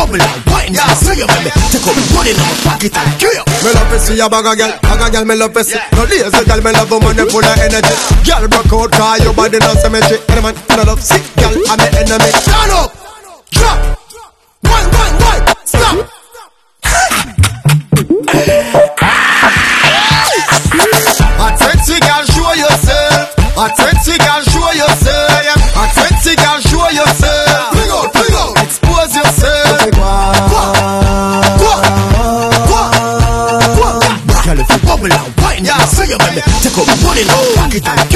bubble and wine. Yeah, see you baby, take up money in my pocket and kill you. Me love to see a bag of girl, me love to see. No lazy girl, me love woman full of energy. Girl broke out, cause your body no cemetery. Any man, no love sick girl, I'm the enemy. Stand up, drop, one, stop. A sexy girl, show yourself. A sexy girl, show yourself. A sexy girl, show yourself. Bring out, expose yourself. Girl, if you bubble and wine, yeah, see you baby, take up money in my pocket and